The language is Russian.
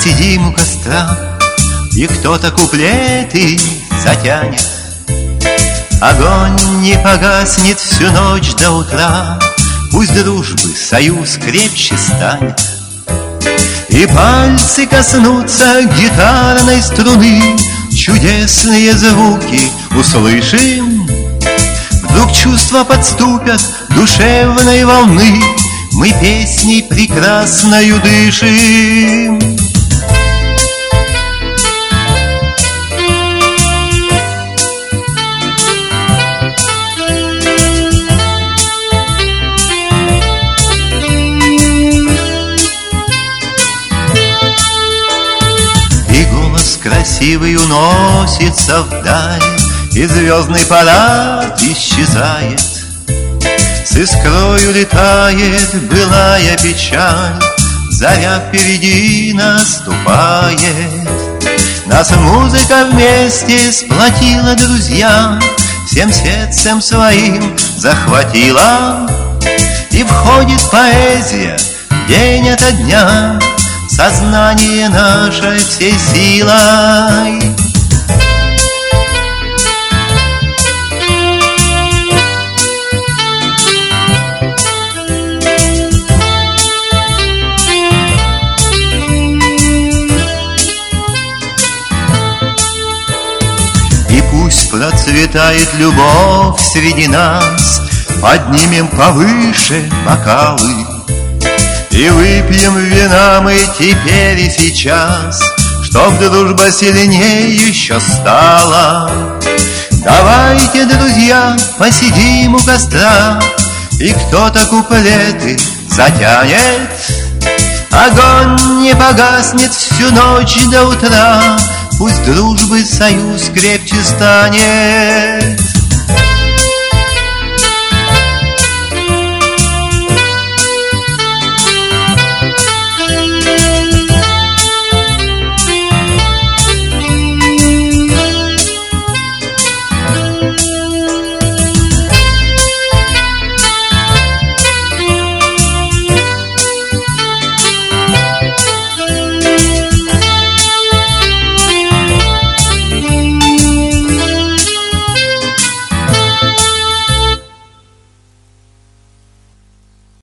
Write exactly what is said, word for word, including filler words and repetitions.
посидим у костра, и кто-то куплеты затянет. Огонь не погаснет всю ночь до утра, пусть дружбы союз крепче станет. И пальцы коснутся гитарной струны, чудесные звуки услышим. Вдруг чувства подступят душевной волны, мы песней прекрасною дышим. И голос красивый уносится вдаль, и звездный парад исчезает. С искрою летает былая печаль, заря впереди наступает. Нас музыка вместе сплотила, друзья, всем сердцем своим захватила. И входит поэзия день ото дня, сознание наше всей силой. Пусть процветает любовь среди нас, поднимем повыше бокалы и выпьем вина мы теперь и сейчас, чтоб дружба сильнее еще стала. Давайте, друзья, посидим у костра, и кто-то куплеты затянет. Огонь не погаснет всю ночь до утра, пусть дружбы союз крепче станет.